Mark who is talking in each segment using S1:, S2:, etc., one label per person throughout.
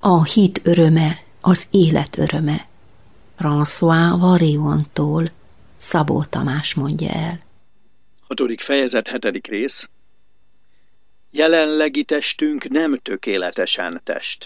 S1: A hit öröme az élet öröme. François Variontól Szabó Tamás mondja el.
S2: 6. fejezet 7. rész. Jelenlegi testünk nem tökéletesen test.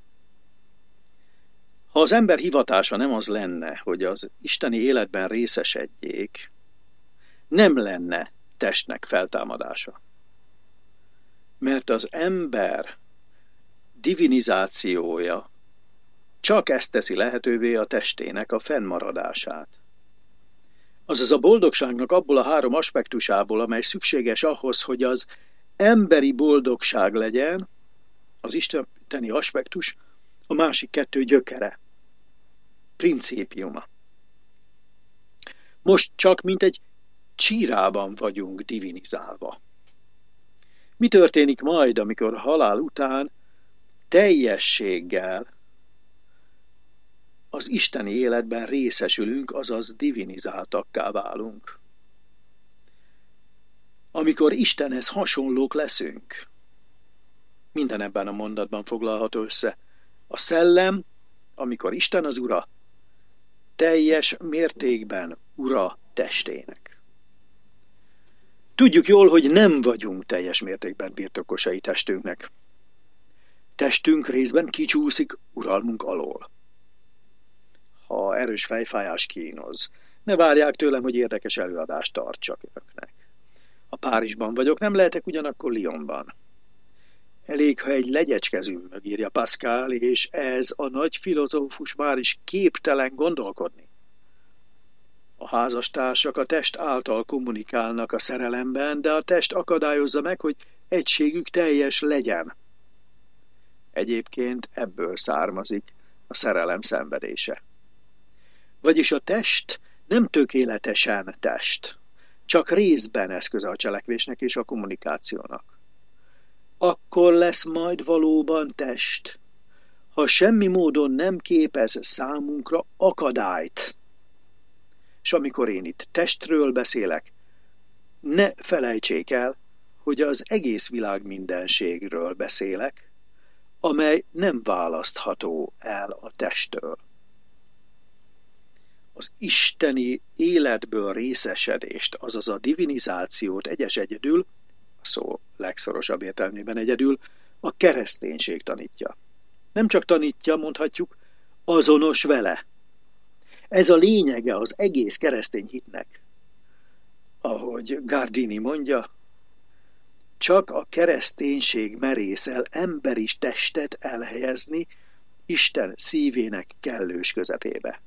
S2: Ha az ember hivatása nem az lenne, hogy az isteni életben részesedjék, nem lenne testnek feltámadása. Mert az ember divinizációja csak ezt teszi lehetővé a testének a fennmaradását. Azaz a boldogságnak abból a 3 aspektusából, amely szükséges ahhoz, hogy az emberi boldogság legyen, az isteni aspektus, a másik 2 gyökere, principiuma. Most csak mint egy csírában vagyunk divinizálva. Mi történik majd, amikor halál után teljességgel az isteni életben részesülünk, azaz divinizáltakká válunk? Amikor Istenhez hasonlók leszünk. Minden ebben a mondatban foglalható össze. A szellem, amikor Isten az ura, teljes mértékben ura testének. Tudjuk jól, hogy nem vagyunk teljes mértékben birtokosai testünknek. Testünk részben kicsúszik uralmunk alól. Ha erős fejfájás kínoz, ne várják tőlem, hogy érdekes előadást tartsak önöknek. Ha Párizsban vagyok, nem lehetek ugyanakkor Lyonban. Elég, ha egy legyecskezümmög, írja Pascal, és ez a nagy filozófus már is képtelen gondolkodni. A házastársak a test által kommunikálnak a szerelemben, de a test akadályozza meg, hogy egységük teljes legyen. Egyébként ebből származik a szerelem szenvedése. Vagyis a test nem tökéletesen test, csak részben eszköze a cselekvésnek és a kommunikációnak. Akkor lesz majd valóban test, ha semmi módon nem képez számunkra akadályt. És amikor én itt testről beszélek, ne felejtsék el, hogy az egész világ mindenségről beszélek, amely nem választható el a testtől. Az isteni életből részesedést, azaz a divinizációt egyedül, a szó legszorosabb értelmében egyedül, a kereszténység tanítja. Nem csak tanítja, mondhatjuk, azonos vele. Ez a lényege az egész keresztény hitnek. Ahogy Gardini mondja, csak a kereszténység merészel emberi testet elhelyezni Isten szívének kellős közepébe.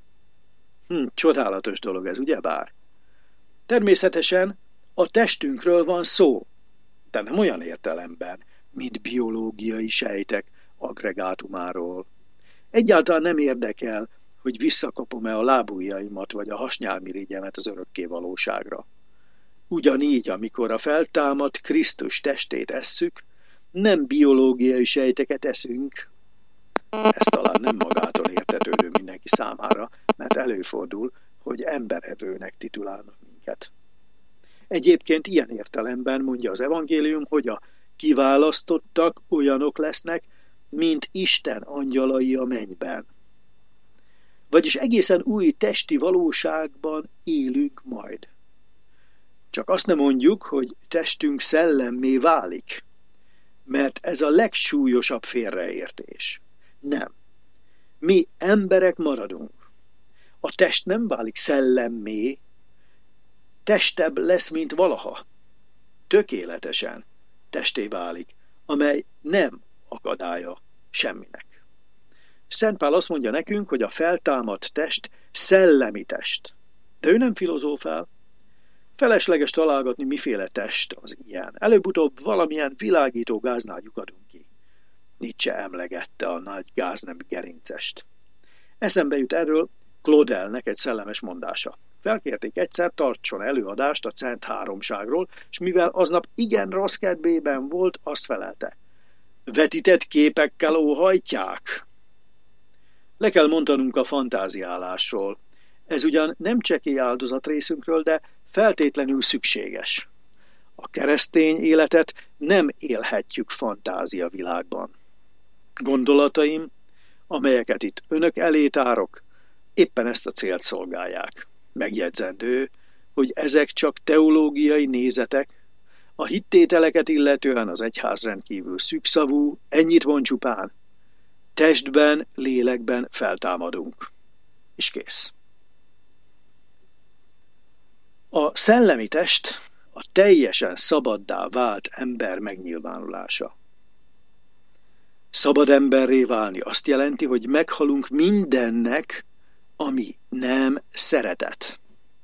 S2: Csodálatos dolog ez, ugyebár? Természetesen a testünkről van szó, de nem olyan értelemben, mint biológiai sejtek aggregátumáról. Egyáltalán nem érdekel, hogy visszakapom-e a lábujjaimat vagy a hasnyálmirigyemet az örökké valóságra. Ugyanígy, amikor a feltámadt Krisztus testét esszük, nem biológiai sejteket eszünk. Ez talán nem magától értetődő mindenki számára, mert előfordul, hogy emberevőnek titulálnak minket. Egyébként ilyen értelemben mondja az evangélium, hogy a kiválasztottak olyanok lesznek, mint Isten angyalai a mennyben. Vagyis egészen új testi valóságban élünk majd. Csak azt nem mondjuk, hogy testünk szellemmé válik, mert ez a legsúlyosabb félreértés. Nem. Mi emberek maradunk. A test nem válik szellemmé, testebb lesz, mint valaha. Tökéletesen testé válik, amely nem akadálya semminek. Szent Pál azt mondja nekünk, hogy a feltámadt test szellemi test. De ő nem filozófál. Felesleges találgatni, miféle test az ilyen. Előbb-utóbb valamilyen világító gáznál lyukadunk ki. Nietzsche emlegette a nagy gáznemű gerincest. Eszembe jut erről Claudelnek egy szellemes mondása. Felkérték egyszer, tartson előadást a Szent Háromságról, és mivel aznap igen rossz kedvében volt, azt felelte. Vetített képekkel óhajtják? Le kell mondanunk a fantáziálásról. Ez ugyan nem csekély áldozat részünkről, de feltétlenül szükséges. A keresztény életet nem élhetjük fantázia világban. Gondolataim, amelyeket itt önök elé tárok, éppen ezt a célt szolgálják. Megjegyzendő, hogy ezek csak teológiai nézetek, a hittételeket illetően az egyház rendkívül szűkszavú, ennyit mond csupán. Testben, lélekben feltámadunk. És kész. A szellemi test a teljesen szabaddá vált ember megnyilvánulása. Szabad emberré válni azt jelenti, hogy meghalunk mindennek, ami nem szeretet.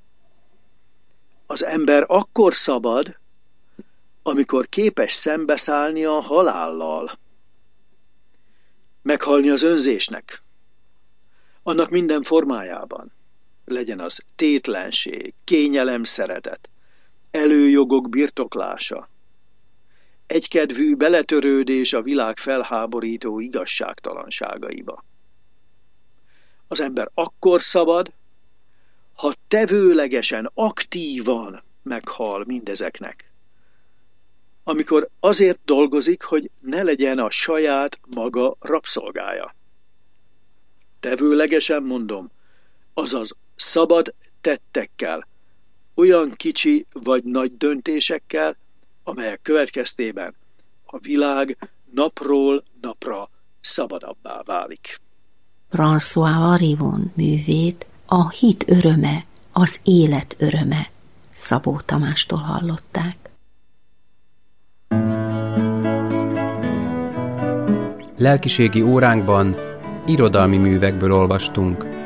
S2: Az ember akkor szabad, amikor képes szembeszállni a halállal. Meghalni az önzésnek, annak minden formájában. Legyen az tétlenség, kényelem, szeretet, előjogok birtoklása, egykedvű beletörődés a világ felháborító igazságtalanságaiba. Az ember akkor szabad, ha tevőlegesen, aktívan meghal mindezeknek. Amikor azért dolgozik, hogy ne legyen a saját maga rabszolgája. Tevőlegesen mondom, azaz szabad tettekkel, olyan kicsi vagy nagy döntésekkel, amelyek következtében a világ napról napra szabadabbá válik.
S1: François Varivon művét A hit öröme, az élet öröme Szabó Tamástól hallották.
S3: Lelkiségi óránkban irodalmi művekből olvastunk.